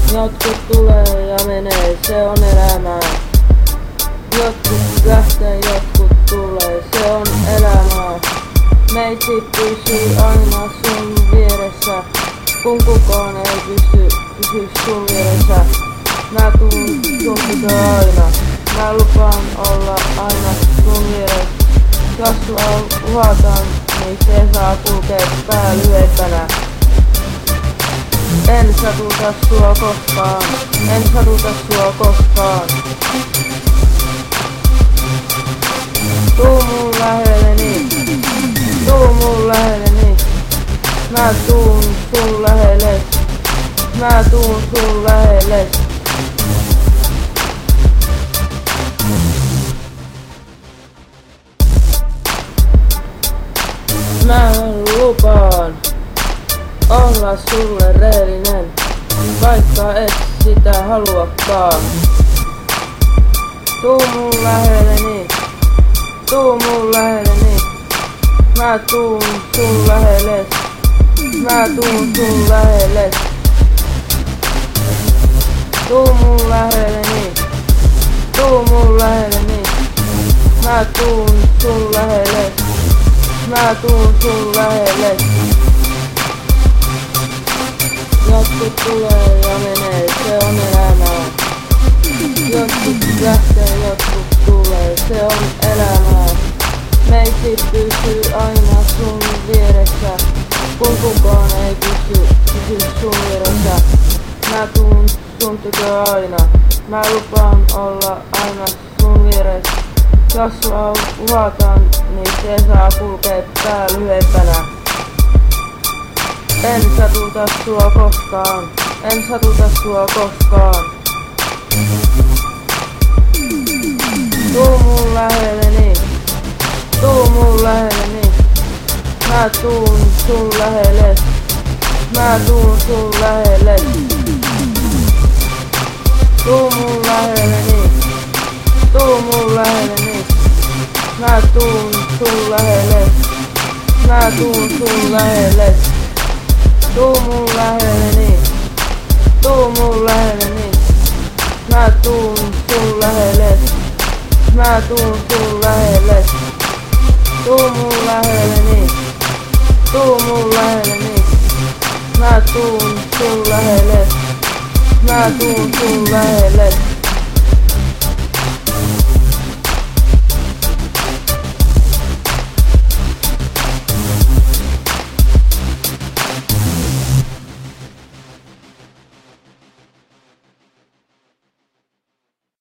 Jotkut tulee ja menee, se on elämää. Jotkut lähtee, jotkut tulee, se on elämää. Meitsi pysyy aina sun vieressä, kun kukaan ei pysy sun vieressä. Mä tuun sun tykö aina, mä lupaan olla aina sun vieressä. Jos sua uhataan, niin se saa kulkea pää lyhyempänä. En satuta sua koskaan, en satuta sua koskaan. Tuu mun lähelleni, tuu mun lähelleni. Mä tuun sun lähelle, mä tuun sun lähelle. Mä lupaan olla sulle rehellinen, vaikka et sitä haluakaan. Tuu mun lähelleni, tuu mun lähelleni. Mä tuun sun lähelle, mä tuun sun lähelle. Tuu mun lähelleni, tuu mun lähelleni. Mä tuun sun lähelle, mä tuun sun lähelle. Jotkut tulee ja menee, se on elämää. Jotkut lähtee, jotkut tulee, se on elämää. Meitsi pysyy aina sun vieressä, kun kukaan ei pysy sun vieressä. Mä tuun sun tykö aina, mä lupaan olla aina sun vieressä. Jos sua uhataan, niin se saa kulkea pää lyhyempänä. En satuta sua koskaan, en satuta sua koskaan. Tuu mun lähelleni, tuu mun lähelleni. Mä tuun sun lähelle, mä tuun sun lähelle. Tuu mun lähelleni, tuu mun lähelleni. Mä tuun sun lähelle, mä tuun sun lähelle. Tuu mun lähelleni, tuu mun lähelleni. Mä tuun sun lähelle, mä tuun sun lähelle. Tuu mun lähelleni, tuu mun lähelleni. Mä tuun sun lähelle, mä tuun sun lähelle.